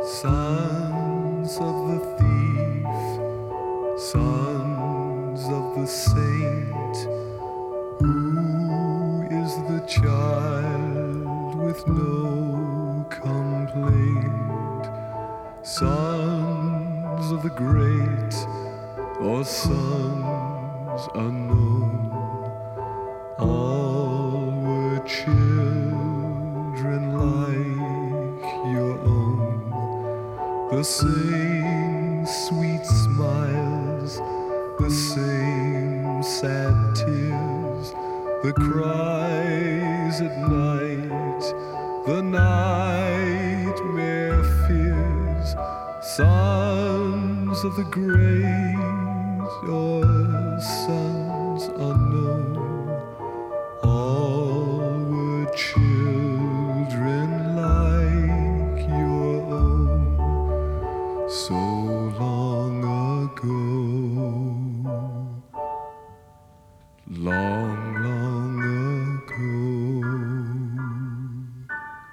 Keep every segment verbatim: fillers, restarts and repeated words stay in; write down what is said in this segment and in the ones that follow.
Sons of the thief, sons of the saint, who is the child with no complaint? Sons of the great, or sons unknown, all were children like your own. The same sweet smiles, the same sad tears, the cries at night, the nightmare fears. Sons of the great, or sons unknown, all were children like your own. So long ago, long, long ago.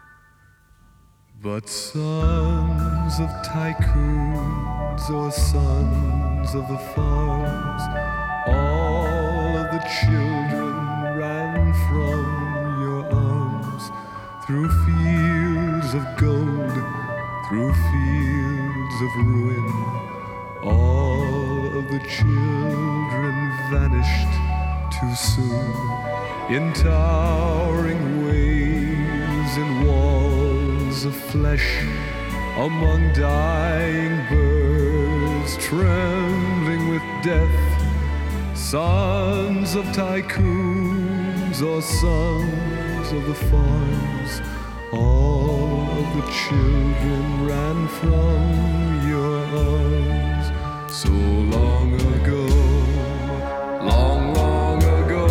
But sons of tycoons, or sons of the farms, all of the children ran from your arms, through fields of gold, through fields of ruin. All of the children vanished too soon, in towering waves, in walls of flesh, among dying birds trembling with death. Sons of tycoons, or sons of the farms, all of the children ran from your arms. So long ago, long, long ago.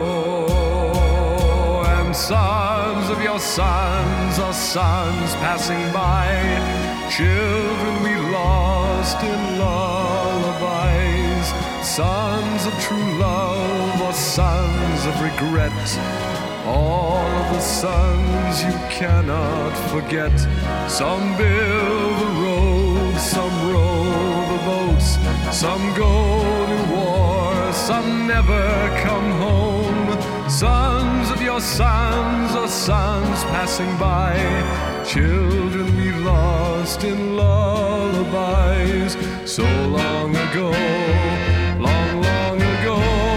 And sons of your sons are sons passing by, children we lost in lullabies. Sons of true love, or sons of regret, all of the sons you cannot forget. Some build the roads, some row the boats, some go to war, some never come home. Sons of your sons are sons passing by, children we lost in lullabies. So long ago, long, long ago.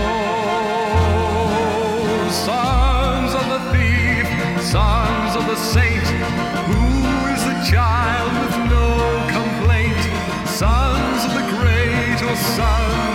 Sons of the thief, sons of the saint, who is the child with no complaint? Sons of the great, or sons